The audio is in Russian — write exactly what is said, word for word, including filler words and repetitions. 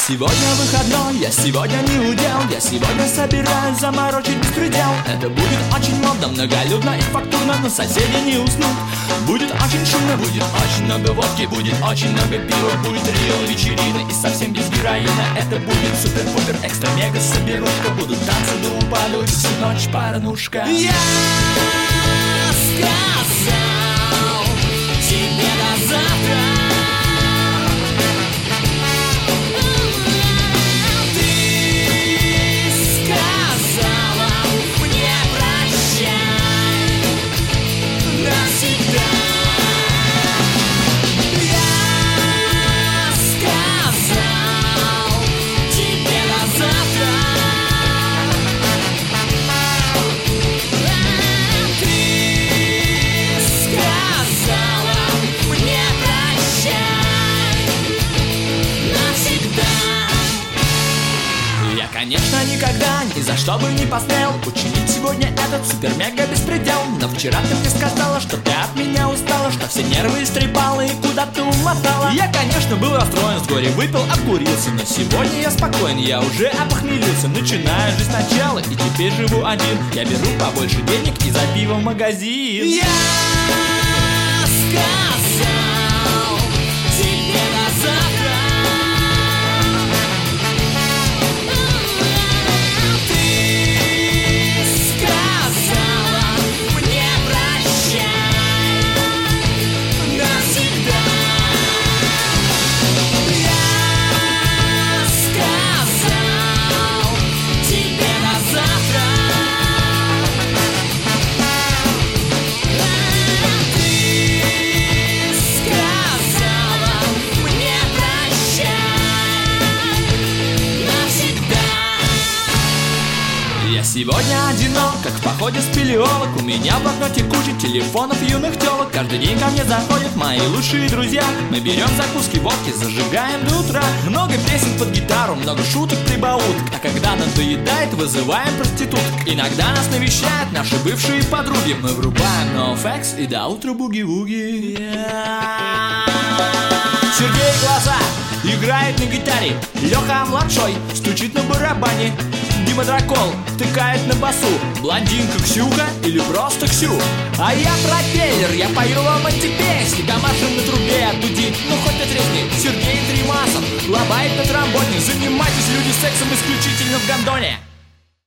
Сегодня выходной, я сегодня не удел. Я сегодня собираюсь заморочить беспредел. Это будет очень модно, многолюдно и фактурно, но соседи не уснут. Будет очень шумно, будет очень много водки, будет очень много пива, будет реал вечерина и совсем без героина. Это будет супер-пупер, экстра-мега соберушка. Будут танцы до упаду и всю ночь порнушка. Я сказал тебе до завтра. Конечно, никогда, ни за что бы не посмел учинить сегодня этот супер-мега-беспредел. Но вчера ты мне сказала, что ты от меня устала, что все нервы истрепала и куда ты умотала. Я, конечно, был расстроен, с горя выпил, обкурился, но сегодня я спокоен, я уже опохмелился. Начинаю жизнь сначала и теперь живу один. Я беру побольше денег и за пиво в магазин. Я сказал тебе до завтра. Я сегодня одинок, как в походе спелеолог. У меня в блокноте куча телефонов юных телок. Каждый день ко мне заходят мои лучшие друзья. Мы берем закуски, водки, зажигаем до утра. Много песен под гитару, много шуток, прибауток. А когда надоедает, вызываем проституток. Иногда нас навещают наши бывшие подруги. Мы врубаем NoFX и до утра буги-вуги. Сергей Глаза играет на гитаре. Леха младшой стучит на барабане. Дима Дракол втыкает на басу. Блондинка Ксюха или просто Ксю. А я пропеллер, я пою вам эти песни. Гамашин на трубе, дудит, ну хоть отрезни. Сергей Тримасов лобает на тромбоне. Занимайтесь, люди, сексом исключительно в гондоне.